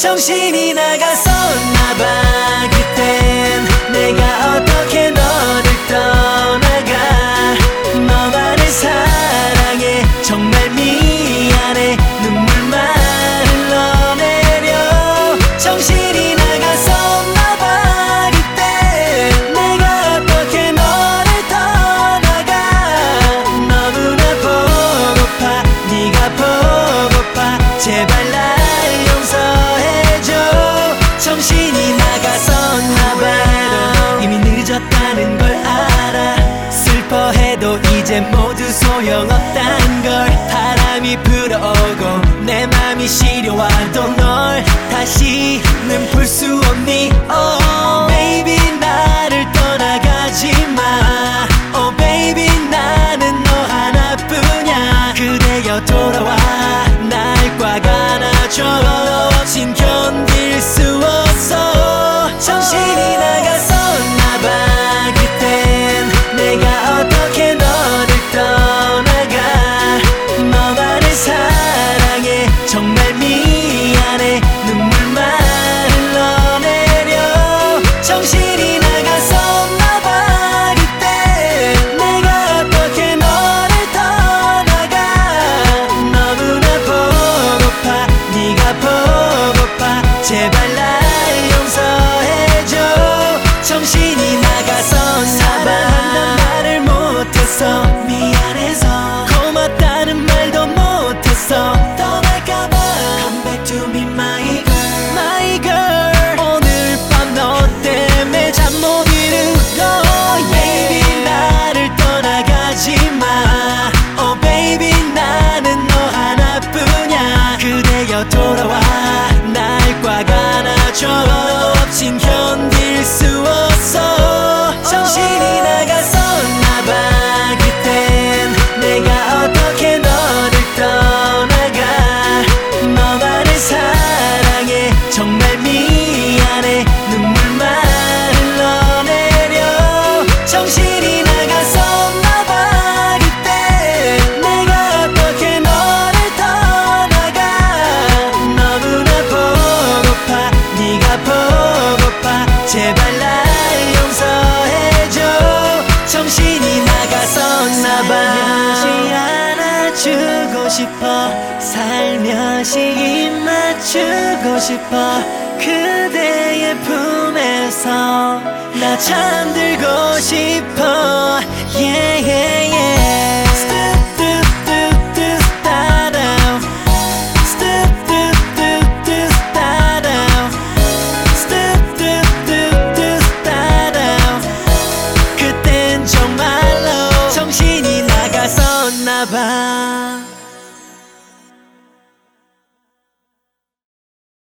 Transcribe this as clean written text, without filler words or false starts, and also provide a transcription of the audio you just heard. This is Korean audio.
정신이 나갔었나봐. 그땐 내가 어떻게 너를 떠나가. 너만을 사랑해 정말 미안해. 눈물만 흘러내려. 정신이 나갔었나봐. 그땐 내가 어떻게 너를 떠나가. 너무나 보고파 네가 보고파. 제발 날 용서해줘. 정신이 나갔었나봐. 이미 늦었다는 걸 알아. 슬퍼해도 이제 모두 소용없단 걸. 바람이 불어오고 내 맘이 시려와도 널 다시는 볼 수 없니. Oh baby 나를 떠나가지 마. Oh baby 나는 너 하나뿐이야. 그대여 돌아와 날 꽉 안아줘. 없인 견딜 수 없어. 정신이 나갔었나봐. 그땐 내가 어떻게 너를 떠나가. 너만을 사랑해 정말 미안해. 눈물만 흘러내려. 정신이 나갔었나봐. 그땐 내가 어떻게 너를 떠나가. 너무나 보고파 네가 보고파. 제발 날 용서해줘. 정신이 나갔었나봐. 사랑한단 말을 못했어. 미안해서 고맙다는 말도 못했어. 떠날까봐. Come back to me my girl my girl. 오늘 밤 너 때문에 잠 못 이루고. Baby 나를 떠나가지 마. Oh baby 나는 너 하나뿐이야. 그대여 돌아와 날 꽉 안아줘. 없인 견딜 수 없어. 정신이 나갔었나봐. 그땐 내가 어떻게 너를 떠나가. 너만을 사랑해 정말 미안해. 눈물만 흘러내려. 정신이 나갔었나봐. 그땐 내가 어떻게 너를 떠나가. 너무나 보고파 네가 보고파. 제발 날 용서해줘. 정신이 나갔었나봐. 살며시 안아주고 싶어. 살며시 입 맞추고 싶어. 그대의 품에서 나 잠들고 싶어. Yeah yeah yeah. 스뚜뚜뚜뚜따라. 스뚜뚜뚜뚜따라. 스뚜뚜뚜뚜따라. 그땐 정말로 정신이 나갔었나봐.